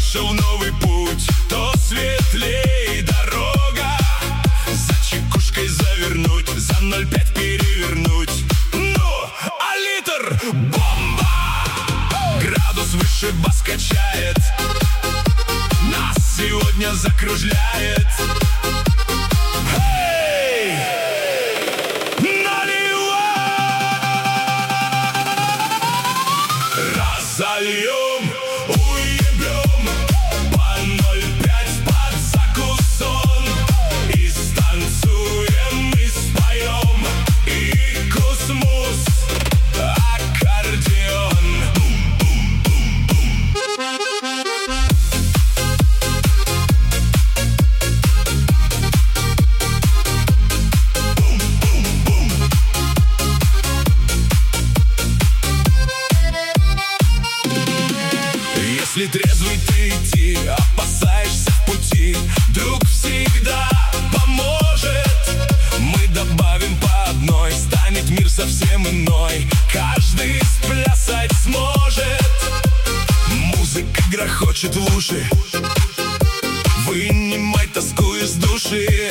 вышел новый путь, то светлей дорога. За чекушкой завернуть, за 0,5 перевернуть. Ну, а литр — бомба! Градус выше бас качает, нас сегодня закружляет. Разольем, уебем по 0,5 под закусон. И станцуем, и споем, и космос, аккордеон. Если трезвый ты идти, опасаешься в пути, друг всегда поможет. Мы добавим по одной, станет мир совсем иной. Каждый сплясать сможет. Музыка грохочет в уши, вынимай тоску из души.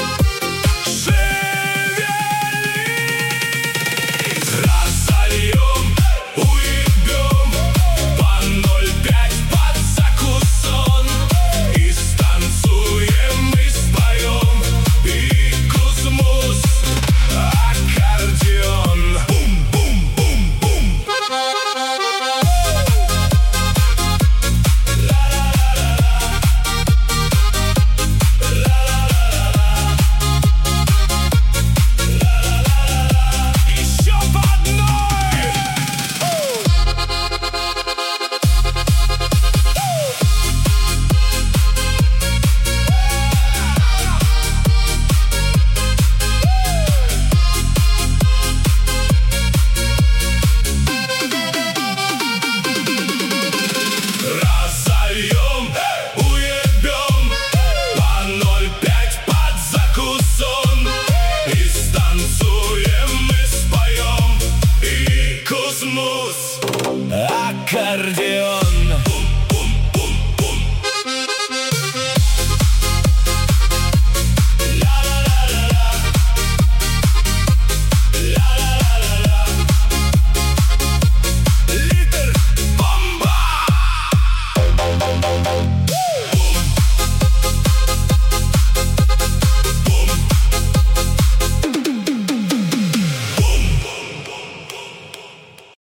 Разольем, уебем по 0,5 под закусон. И станцуем, и споем, и космос, аккордеон. Бум-бум-бум-бум. Еще по одной. Разольем, уебем по 0,5 под закусон. И станцуем, и споем, и космос, аккордеон.